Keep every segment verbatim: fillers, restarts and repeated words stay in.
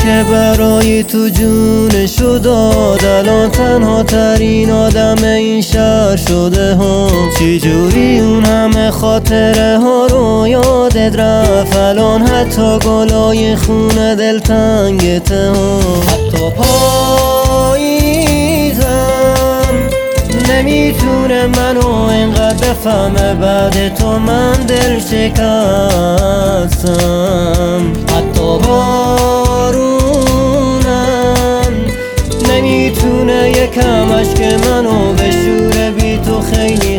که برای تو جونشو داد، الان تنها ترین آدم این شهر شده ها. چی جوری اون همه خاطره ها رو یادت رفت، الان حتی گلای خونه دلتنگته ها. حتی پاییزم نمیتونه منو اینقدر بفهمه، بعد تو من دل شکستم. حتی بارونم نمیتونه یکم اشک منو بشوره، بی تو خیلی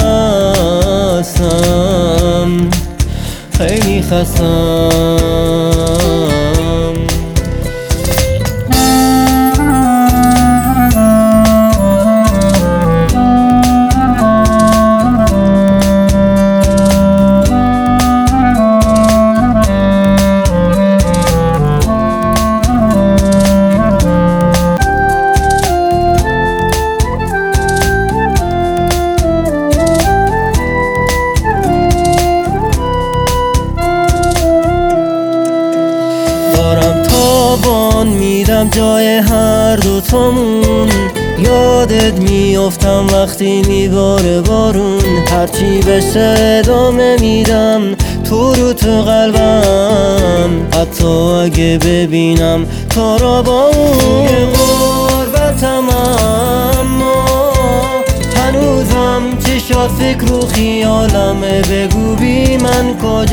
خستم، خیلی خستم. دارم تابان میدم جای هر دوتامون، یادت میافتم وقتی میباره بارون. هرچی بشه ادامه میدم تو رو تو قلبم، حتی اگه ببینم تو را با اون غربتم، اما هنوزم چشات فکر و خیالمه. بگو بی من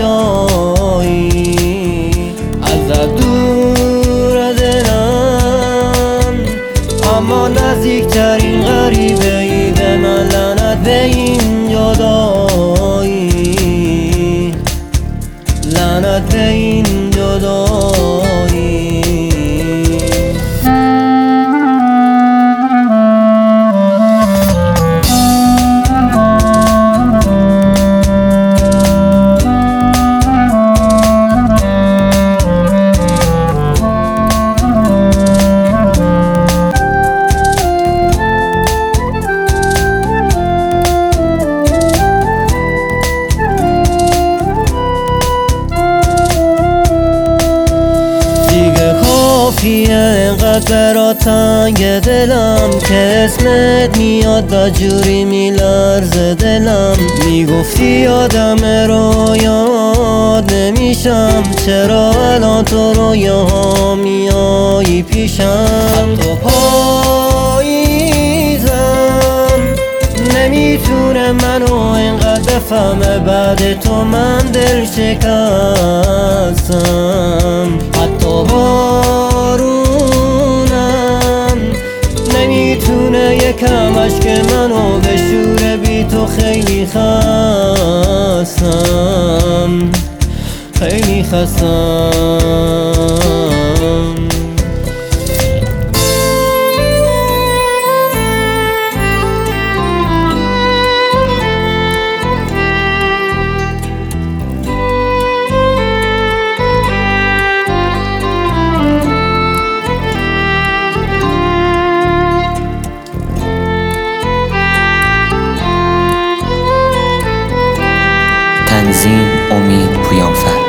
کجایی، ازت دور دلم، اما نزدیکترین غریبه ای به من. لعنت به این جدایی، لعنت به این جدایی. اینقدر برا تنگ دلم که اسمت میاد بجوری میلرزه دلم. میگفتی آدم رو یاد نمیشم، چرا الان تو رویاها میایی پیشم؟ حتی پاییزم نمیتونه منو اینقدر بفهمه، بعد تو من دل شکستم. حتی بارونم نمیتونه یکم اشک منو بشوره، بی تو خیلی خستم، خیلی خستم. تنظیم امید پویانفر.